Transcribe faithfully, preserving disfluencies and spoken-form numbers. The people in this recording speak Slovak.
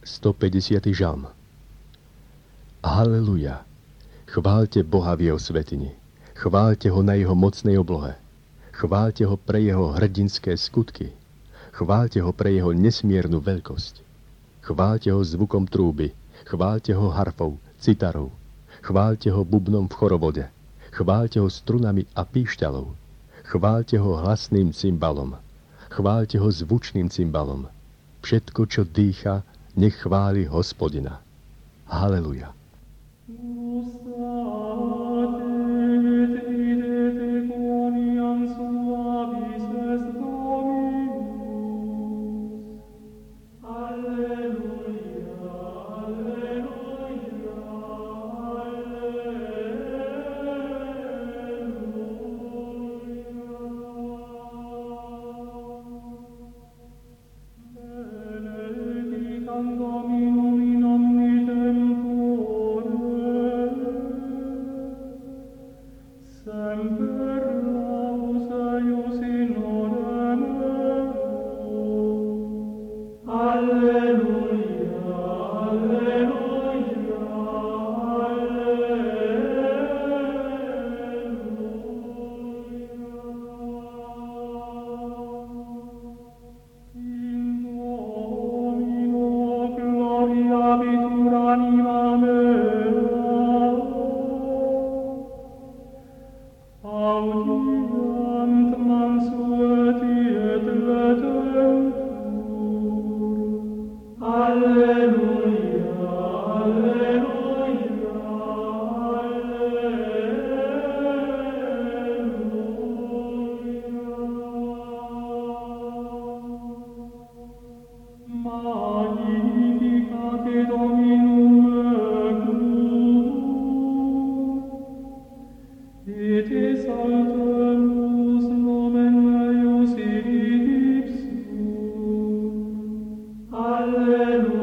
stopäťdesiaty žalm. Haleluja! Chváľte Boha v jeho svätyni. Chváľte ho na jeho mocnej oblohe. Chváľte ho pre jeho hrdinské skutky. Chváľte ho pre jeho nesmiernu veľkosť. Chváľte ho zvukom trúby. Chváľte ho harfou, citarou. Chváľte ho bubnom v chorovode. Chváľte ho strunami a píšťalou. Chváľte ho hlasným cymbalom. Chváľte ho zvučným cymbalom. Všetko, čo dýcha, nech chváli Hospodina. Haleluja. Alleluia.